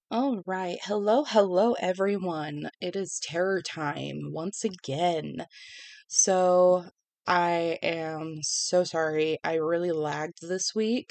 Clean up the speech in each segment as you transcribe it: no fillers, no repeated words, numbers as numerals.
All right. Hello, everyone. It is terror time once again. So, I am so sorry. I really lagged this week,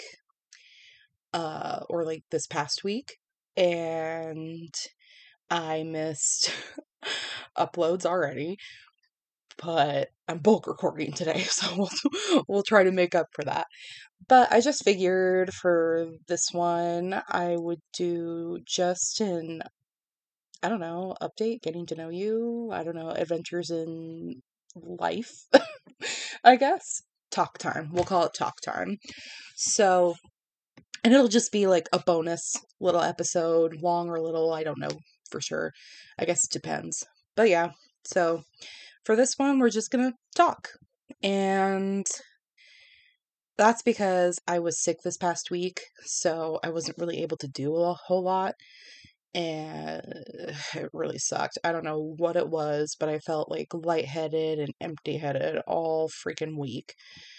or like this past week, and I missed uploads already, but I'm bulk recording today, so we'll try to make up for that. But I just figured for this one, I would do just an I don't know, update, getting to know you. I don't know, adventures in life, I guess. Talk time. We'll call it talk time. So, and it'll just be like a bonus little episode, long or little, I don't know for sure. I guess it depends. But yeah, so for this one, we're just gonna talk. And that's because I was sick this past week, so I wasn't really able to do a whole lot. And it really sucked. I don't know what it was, but I felt like lightheaded and empty-headed all freaking week.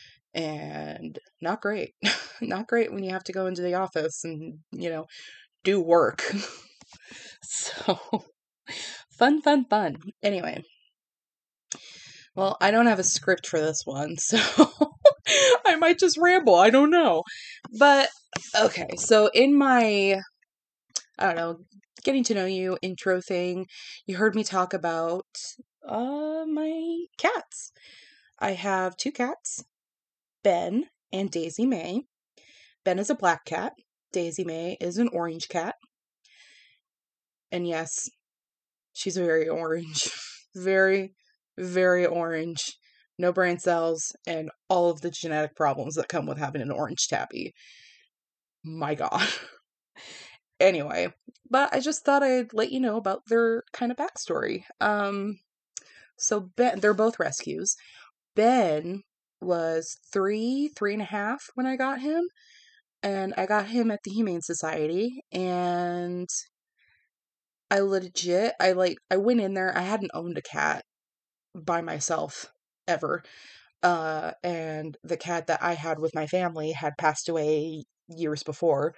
And not great. Not great when you have to go into the office and, do work. So, fun. Anyway, well, I don't have a script for this one, so I might just ramble. I don't know. But, okay, so in my I don't know, getting to know you intro thing, you heard me talk about my cats. I have two cats, Ben and Daisy May. Ben is a black cat. Daisy May is an orange cat. And yes, she's very orange. Very, very orange. No brain cells and all of the genetic problems that come with having an orange tabby. My God. Anyway, but I just thought I'd let you know about their kind of backstory. So Ben, they're both rescues. Ben was three and a half when I got him, and I got him at the Humane Society, and I went in there. I hadn't owned a cat by myself ever. And the cat that I had with my family had passed away years before.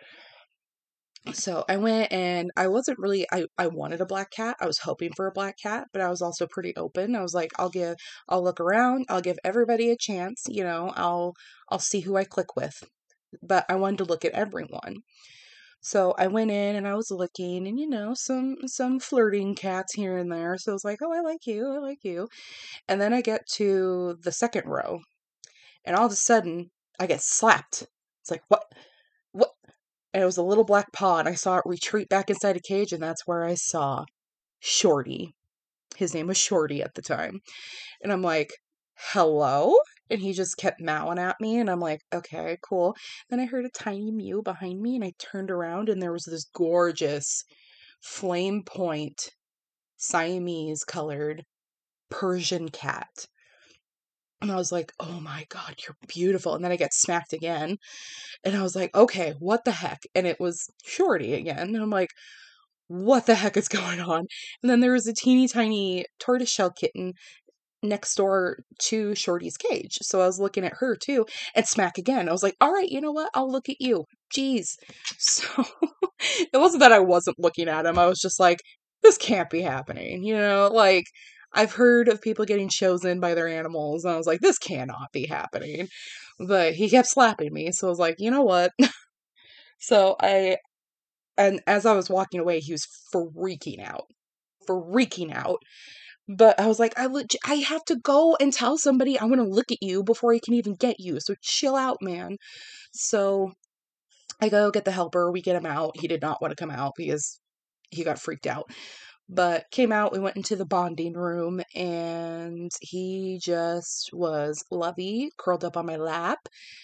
So I went and I wasn't really I wanted a black cat. I was hoping for a black cat, but I was also pretty open. I was like, I'll look around, I'll give everybody a chance, I'll see who I click with. But I wanted to look at everyone. So I went in and I was looking and some flirting cats here and there. So I was like, "Oh, I like you. I like you." And then I get to the second row and all of a sudden I get slapped. It's like, "What? What?" And it was a little black paw, and I saw it retreat back inside a cage, and that's where I saw Shorty. His name was Shorty at the time. And I'm like, hello? And he just kept mowing at me, and I'm like, okay, cool. Then I heard a tiny mew behind me, and I turned around, and there was this gorgeous flame point Siamese colored Persian cat. And I was like, oh my God, you're beautiful. And then I get smacked again. And I was like, okay, what the heck? And it was Shorty again. And I'm like, what the heck is going on? And then there was a teeny tiny tortoiseshell kitten next door to Shorty's cage. So I was looking at her too and smack again. I was like, all right, you know what? I'll look at you. Jeez. So it wasn't that I wasn't looking at him. I was just like, this can't be happening. Like I've heard of people getting chosen by their animals. And I was like, this cannot be happening. But he kept slapping me. So I was like, you know what? So and as I was walking away, he was freaking out. Freaking out. But I was like, I have to go and tell somebody I want to look at you before I can even get you. So chill out, man. So I go get the helper. We get him out. He did not want to come out because he got freaked out. But came out, we went into the bonding room, and he just was lovey, curled up on my lap.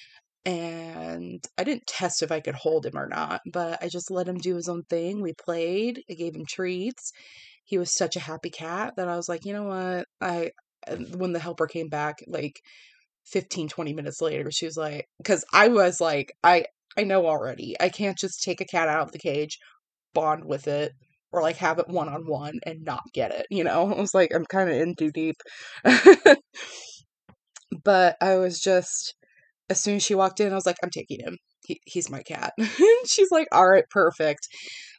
And I didn't test if I could hold him or not, but I just let him do his own thing. We played, I gave him treats. He was such a happy cat that I was like, you know what? When the helper came back, like 15, 20 minutes later, she was like, because I was like, I know already. I can't just take a cat out of the cage, bond with it, or like have it one on one and not get it, I was like, I'm kind of in too deep. But I was just as soon as she walked in, I was like, I'm taking him. He's my cat. She's like, all right, perfect.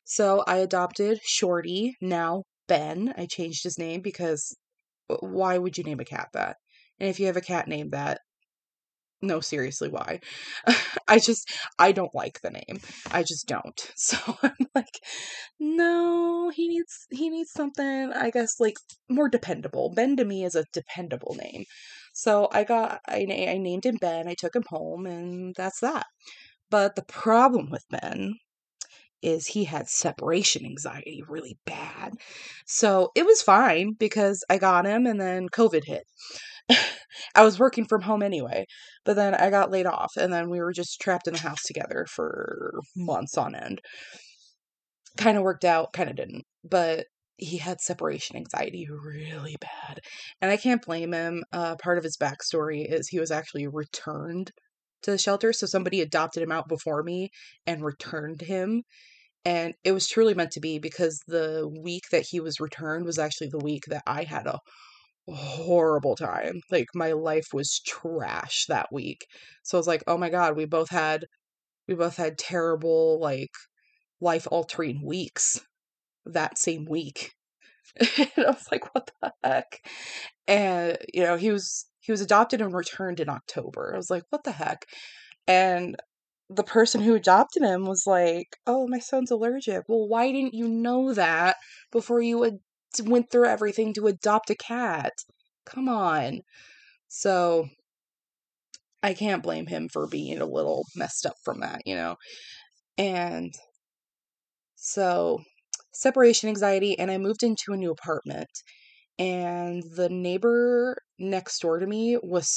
So I adopted Shorty, now Ben. I changed his name because why would you name a cat that? And if you have a cat named that, no, seriously, why? I just, I don't like the name. I just don't. So I'm like, no, he needs something, I guess, like more dependable. Ben to me is a dependable name. So I named him Ben. I took him home, and that's that. But the problem with Ben is he had separation anxiety really bad. So it was fine because I got him and then COVID hit. I was working from home anyway, but then I got laid off and then we were just trapped in the house together for months on end. Kind of worked out, kind of didn't. But he had separation anxiety really bad. And I can't blame him. Part of his backstory is he was actually returned to the shelter. So somebody adopted him out before me and returned him. And it was truly meant to be because the week that he was returned was actually the week that I had a horrible time. Like my life was trash that week. So I was like, "Oh my God, we both had terrible like life altering weeks that same week." And I was like, "What the heck?" And he was adopted and returned in October. I was like, "What the heck?" And the person who adopted him was like, "Oh, my son's allergic." Well, why didn't you know that before you went through everything to adopt a cat? Come on. So I can't blame him for being a little messed up from that. And so separation anxiety, and I moved into a new apartment, and the neighbor next door to me was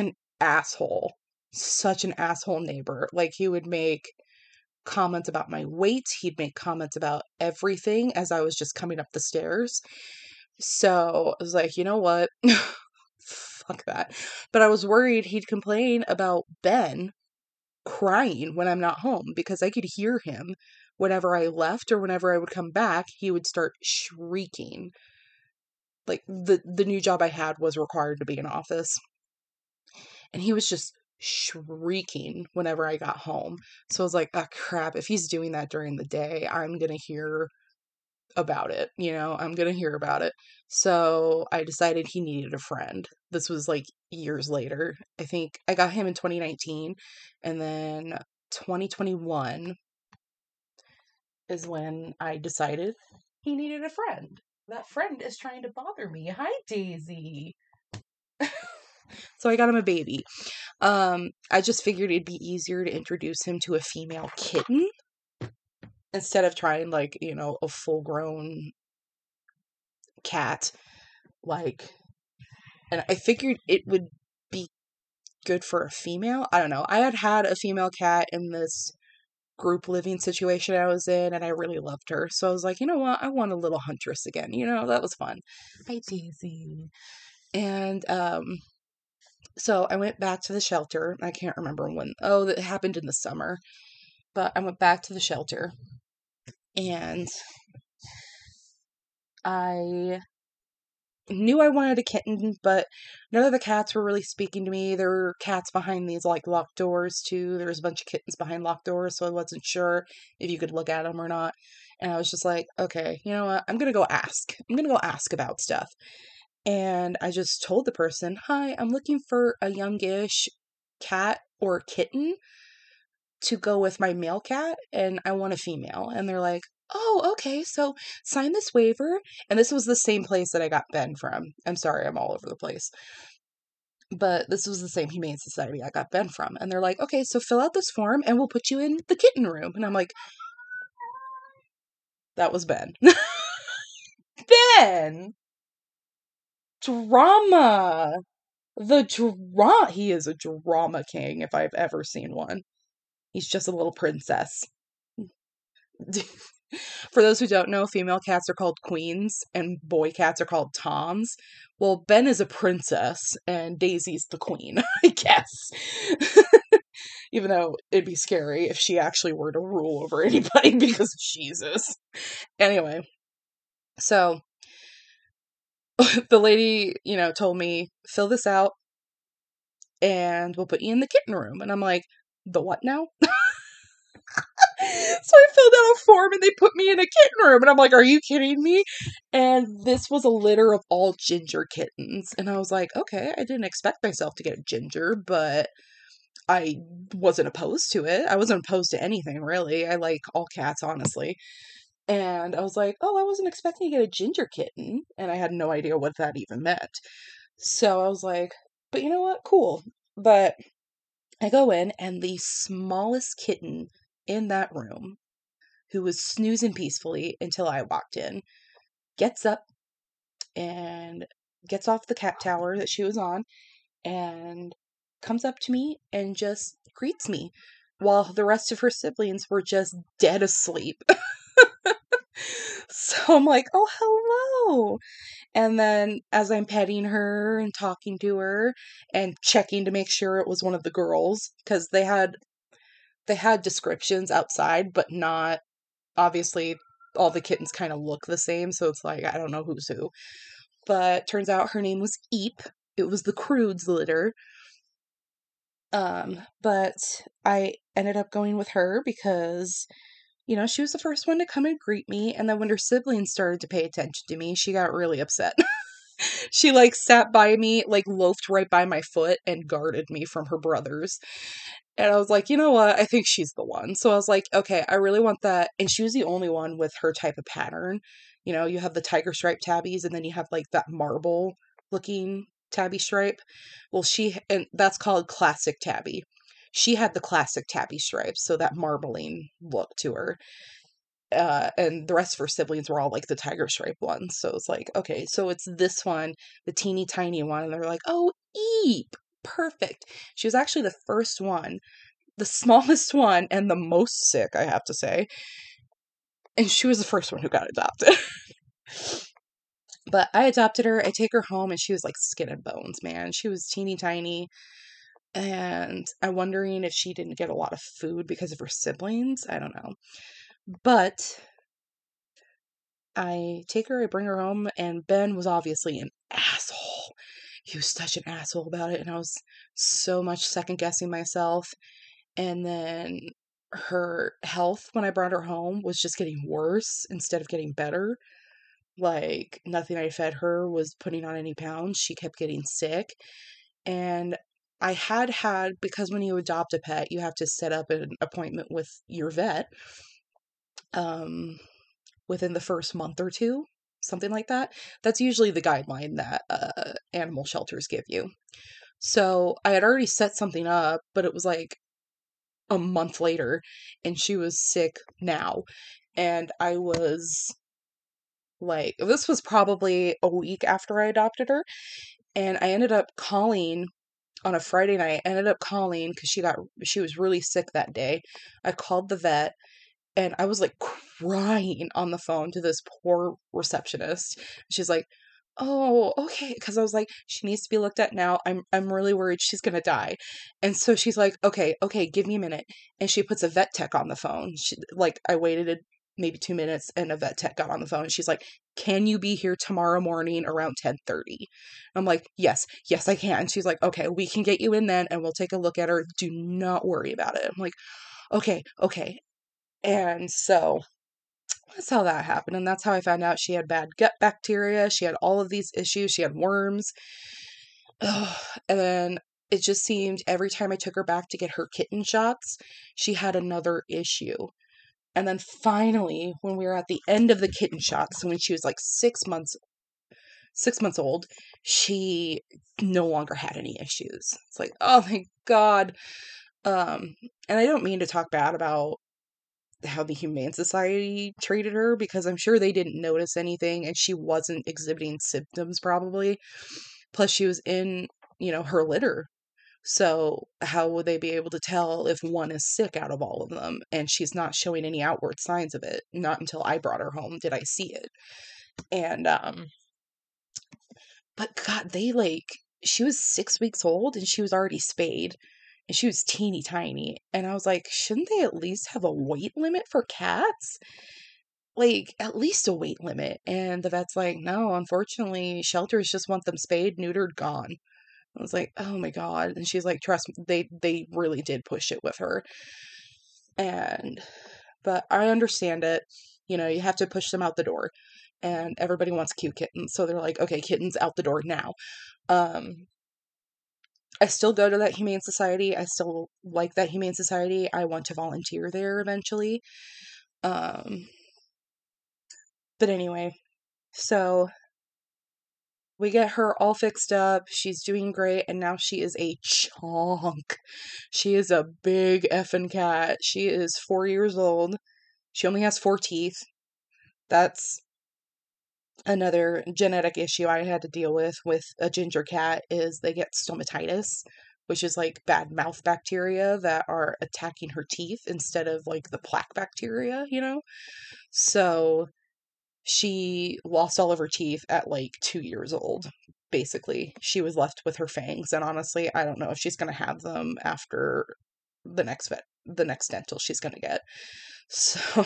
such an asshole neighbor. Like he would make comments about my weight. He'd make comments about everything as I was just coming up the stairs. So I was like, you know what? Fuck that. But I was worried he'd complain about Ben crying when I'm not home because I could hear him whenever I left or whenever I would come back, he would start shrieking. Like the new job I had was required to be in office, and he was just shrieking whenever I got home. So I was like, oh crap, if he's doing that during the day, I'm gonna hear about it. I'm gonna hear about it. So I decided he needed a friend. This was like years later. I think I got him in 2019, and then 2021 is when I decided he needed a friend. That friend is trying to bother me. Hi, Daisy. So I got him a baby. I just figured it'd be easier to introduce him to a female kitten instead of trying like, a full grown cat. Like, and I figured it would be good for a female. I don't know. I had a female cat in this group living situation I was in, and I really loved her. So I was like, you know what? I want a little huntress again. That was fun. Hi, Daisy. And so I went back to the shelter. I can't remember when. Oh, that happened in the summer. But I went back to the shelter, and I knew I wanted a kitten, but none of the cats were really speaking to me. There were cats behind these like locked doors too. There was a bunch of kittens behind locked doors, so I wasn't sure if you could look at them or not. And I was just like, okay, you know what? I'm gonna go ask. I'm gonna go ask about stuff. And I just told the person, hi, I'm looking for a youngish cat or kitten to go with my male cat, and I want a female. And they're like, oh, okay, so sign this waiver. And this was the same place that I got Ben from. I'm sorry, I'm all over the place. But this was the same Humane Society I got Ben from. And they're like, okay, so fill out this form and we'll put you in the kitten room. And I'm like, that was Ben. Ben! Drama! He is a drama king if I've ever seen one. He's just a little princess. For those who don't know, female cats are called queens and boy cats are called toms. Well, Ben is a princess and Daisy's the queen, I guess. Even though it'd be scary if she actually were to rule over anybody because Jesus. Anyway, so the lady, told me, fill this out and we'll put you in the kitten room. And I'm like, the what now? So I filled out a form and they put me in a kitten room. And I'm like, are you kidding me? And this was a litter of all ginger kittens. And I was like, okay, I didn't expect myself to get a ginger, but I wasn't opposed to it. I wasn't opposed to anything, really. I like all cats, honestly. And I was like, oh, I wasn't expecting to get a ginger kitten. And I had no idea what that even meant. So I was like, but you know what? Cool. But I go in, and the smallest kitten in that room, who was snoozing peacefully until I walked in, gets up and gets off the cat tower that she was on and comes up to me and just greets me while the rest of her siblings were just dead asleep. So I'm like, oh, hello. And then as I'm petting her and talking to her and checking to make sure it was one of the girls, because they had descriptions outside, but not obviously all the kittens kind of look the same, so it's like I don't know who's who. But turns out her name was Eep. It was the Crudes litter. But I ended up going with her because, she was the first one to come and greet me, and then when her siblings started to pay attention to me, she got really upset. She like sat by me, like loafed right by my foot and guarded me from her brothers. And I was like, you know what? I think she's the one. So I was like, okay, I really want that. And she was the only one with her type of pattern. You have the tiger stripe tabbies, and then you have like that marble looking tabby stripe. Well, and that's called classic tabby. She had the classic tabby stripes, so that marbling look to her. And the rest of her siblings were all like the tiger stripe ones. So it's like, okay, so it's this one, the teeny tiny one. And they're like, oh, Eep, perfect. She was actually the first one, the smallest one, and the most sick, I have to say. And she was the first one who got adopted. But I adopted her. I take her home, and she was like skin and bones, man. She was teeny tiny. And I'm wondering if she didn't get a lot of food because of her siblings. I don't know. But I take her, I bring her home, and Ben was obviously an asshole. He was such an asshole about it, and I was so much second guessing myself. And then her health when I brought her home was just getting worse instead of getting better. Like, nothing I fed her was putting on any pounds. She kept getting sick. And I had, because when you adopt a pet, you have to set up an appointment with your vet. Within the first month or two, something like that. That's usually the guideline that animal shelters give you. So I had already set something up, but it was like a month later, and she was sick now. And I was like, this was probably a week after I adopted her, and I ended up calling on a Friday night. I ended up calling because she was really sick that day. I called the vet. And I was like crying on the phone to this poor receptionist. She's like, "Oh, okay." Because I was like, "She needs to be looked at now. I'm really worried she's gonna die." And so she's like, "Okay, okay, give me a minute." And she puts a vet tech on the phone. I waited maybe 2 minutes, and a vet tech got on the phone. And she's like, "Can you be here tomorrow morning around 10:30?" I'm like, "Yes, yes, I can." She's like, "Okay, we can get you in then, and we'll take a look at her. Do not worry about it." I'm like, "Okay, okay." And so that's how that happened. And that's how I found out she had bad gut bacteria. She had all of these issues. She had worms. Ugh. And then it just seemed every time I took her back to get her kitten shots, she had another issue. And then finally, when we were at the end of the kitten shots, when she was like 6 months old, she no longer had any issues. It's like, oh my God. And I don't mean to talk bad about how the Humane Society treated her, because I'm sure they didn't notice anything and she wasn't exhibiting symptoms probably. Plus she was in, her litter. So how would they be able to tell if one is sick out of all of them? And she's not showing any outward signs of it. Not until I brought her home did I see it. And but God, she was 6 weeks old and she was already spayed. And she was teeny tiny. And I was like, shouldn't they at least have a weight limit for cats? Like, at least a weight limit. And the vet's like, no, unfortunately, shelters just want them spayed, neutered, gone. I was like, oh my God. And she's like, trust me, they really did push it with her. But but I understand it. You know, you have to push them out the door, and everybody wants cute kittens, so they're like, okay, kittens out the door now. I still go to that Humane Society. I still like that Humane Society. I want to volunteer there eventually. Um, but anyway, so we get her all fixed up. She's doing great, and now she is a chonk. She is a big effing cat. She is 4 years old. She only has 4 teeth. That's another genetic issue I had to deal with a ginger cat is they get stomatitis, which is like bad mouth bacteria that are attacking her teeth instead of like the plaque bacteria, you know? So she lost all of her teeth at like 2 years old. Basically, she was left with her fangs, and honestly, I don't know if she's gonna have them after the next dental she's gonna get. So,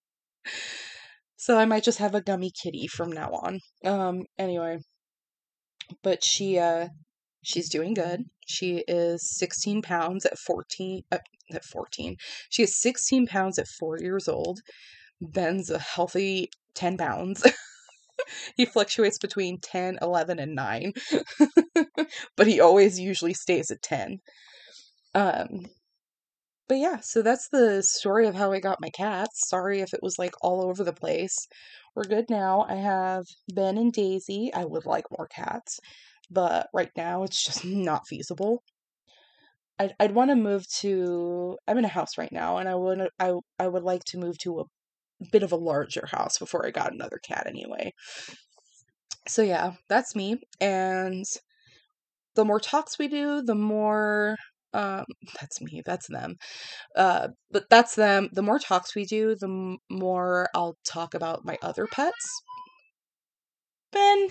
so I might just have a gummy kitty from now on. Anyway, but she's doing good. She is 16 pounds at 14. At 14, she is 16 pounds at 4 years old. Ben's a healthy 10 pounds. He fluctuates between 10, 11, and 9. But he always usually stays at 10. Um, but yeah, so that's the story of how I got my cats. Sorry if it was like all over the place. We're good now. I have Ben and Daisy. I would like more cats, but right now it's just not feasible. I'd want to move to. I'm in a house right now, and I would like to move to a bit of a larger house before I got another cat anyway. So yeah, that's me. And the more talks we do, the more that's me, that's them. But that's them. The more talks we do, the more I'll talk about my other pets. Ben,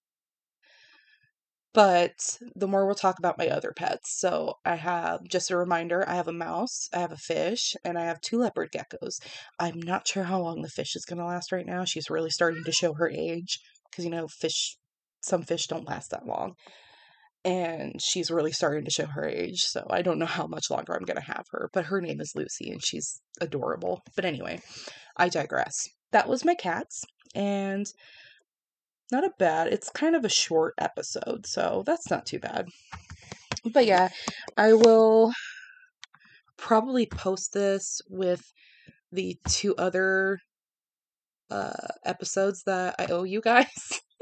but the more we'll talk about my other pets. So I have, just a reminder, I have a mouse, I have a fish, and I have 2 leopard geckos. I'm not sure how long the fish is going to last right now. She's really starting to show her age because, you know, some fish don't last that long. And she's really starting to show her age, so I don't know how much longer I'm going to have her, but her name is Lucy and she's adorable. But anyway, I digress. That was my cats, and not a bad, it's kind of a short episode, so that's not too bad. But yeah, I will probably post this with the 2 other episodes that I owe you guys.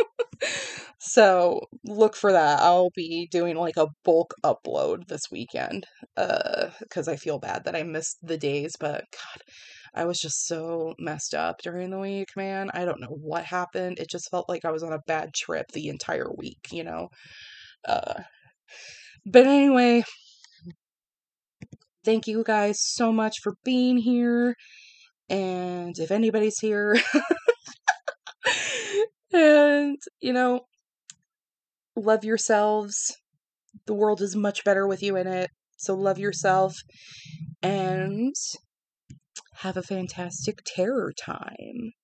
So look for that. I'll be doing like a bulk upload this weekend. Because I feel bad that I missed the days, but God, I was just so messed up during the week, man. I don't know what happened. It just felt like I was on a bad trip the entire week, you know? Uh, but anyway, thank you guys so much for being here. And if anybody's here, and, you know, love yourselves. The world is much better with you in it. So love yourself and have a fantastic terror time.